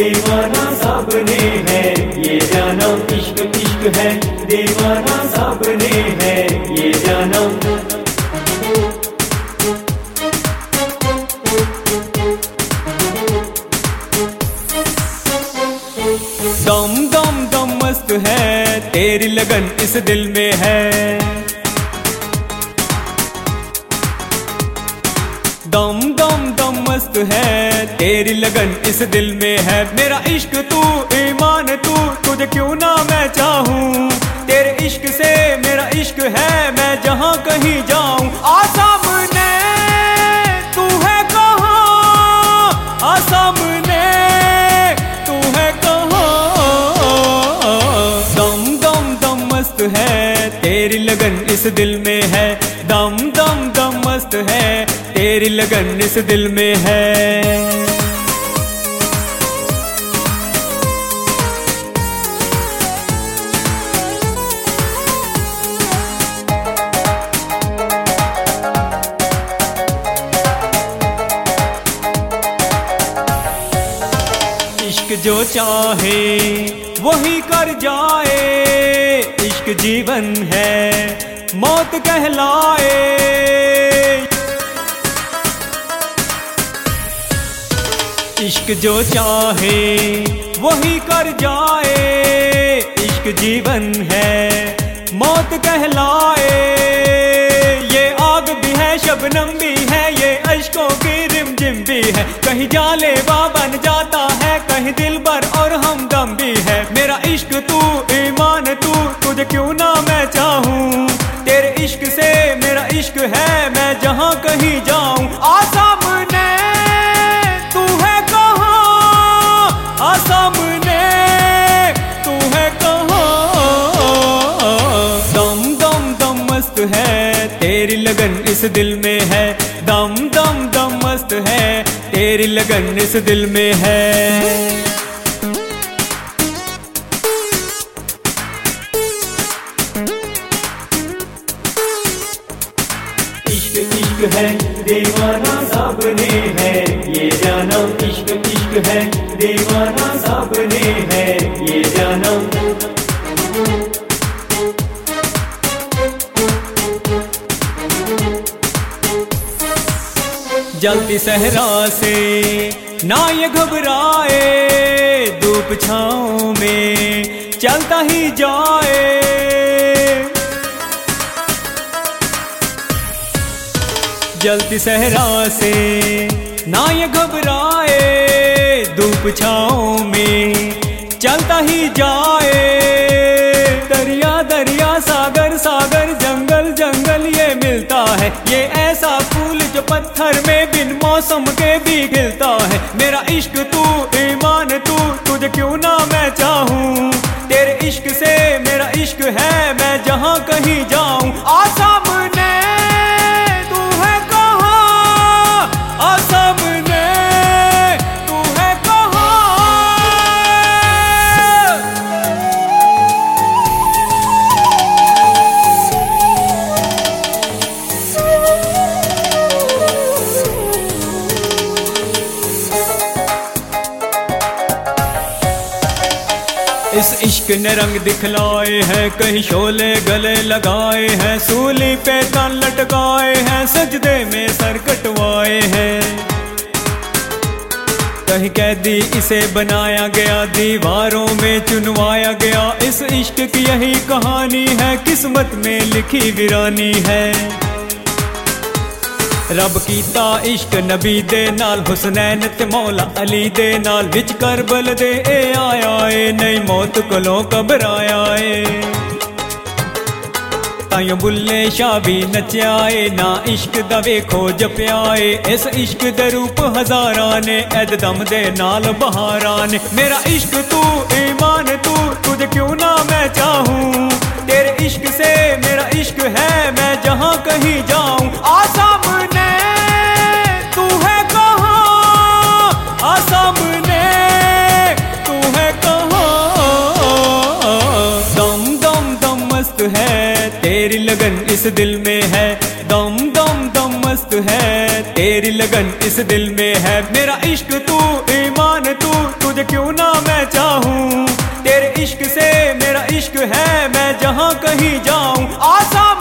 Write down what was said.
दीवाना सबने है ये जाना, इश्क इश्क है दीवाना सबने है ये जाना। दम दम दम मस्त है तेरी लगन इस दिल में है। दम दम दम मस्त है तेरी लगन इस दिल में है। मेरा इश्क तू ईमान तू, तुझे क्यों ना मैं चाहूं। तेरे इश्क से मेरा इश्क है मैं जहां कहीं जाऊं। आ सामने तू है कहां, आ सामने तू है कहां। दम दम दम मस्त है तेरी लगन इस दिल में है। दम दम दम मस्त है तेरी लगन इस दिल में है। इश्क जो चाहे वही कर जाए, इश्क जीवन है मौत कहलाए। इश्क जो चाहे वही कर जाए, इश्क जीवन है मौत कहलाए। ये आग भी है शबनम भी है, ये अश्कों की रिमझिम भी है। कहीं जालेबा बन जाता है, कहीं दिलबर और हमदम भी है। मेरा इश्क तू ईमान तू, तुझे क्यों ना मैं चाहूं। तेरे इश्क से मेरा इश्क है मैं जहां कहीं जाऊं। आ सामने तू है कहां, आ सामने तू है कहां। दम दम दम मस्त है तेरी लगन इस दिल में है। दम दम दम मस्त है तेरी लगन इस दिल में है। इश्क इश्क है दीवाना सबने है ये जाना, इश्क इश्क है दीवाना सबने है ये जाना। जलती सहरा से ना ये घबराए, धूप छाँव में चलता ही जाए। जलती सहरा से ना ये घबराए, धूप छाँव में चलता ही जाए। दरिया दरिया सागर सागर जंगल जंगल ये मिलता है। ये ऐसा फूल जो पत्थर में बिन मौसम के भी खिलता है। मेरा इश्क तू ईमान तू, तुझे क्यों ना मैं चाहूं। तेरे इश्क से मेरा इश्क है मैं जहां कहीं जाऊं। आ सामने तू है कहां, आ सामने तू है कहां। इस इश्क ने रंग दिखलाए हैं, कहीं शोले गले लगाए हैं। सूली पे तन लटकाए हैं, सजदे में सर कटवाए हैं। कहीं कैदी इसे बनाया गया, दीवारों में चुनवाया गया। इस इश्क की यही कहानी है, किस्मत में लिखी वीरानी है। रब कीता इश्क नबी दे नाल, हुसनैन ते मौला अली दे नाल। विच करबल दे ए आया ए, नई मौत कोलों घबराया ए। ताइयों बुल्ले शाह भी नचा ए, ना इश्क दा वेखो जप्या ए। इस इश्क दे रूप हजारां ने, ऐद दम दे नाल बहारां ने। मेरा इश्क तू ईमान तू, तुझे क्यों ना मैं चाहूं। तेरे इश्क से मेरा इश्क है मैं जहां कहीं जाऊं। आ सामने तू है कहां, आ सामने तू है कहां। दम दम दम मस्त है तेरी लगन इस दिल में है। दम दम दम मस्त है तेरी तेरी लगन इस दिल में है, मेरा इश्क तू ईमान तू, तुझे क्यों ना मैं चाहूं। तेरे इश्क से मेरा इश्क है, मैं जहां कहीं जाऊं आसा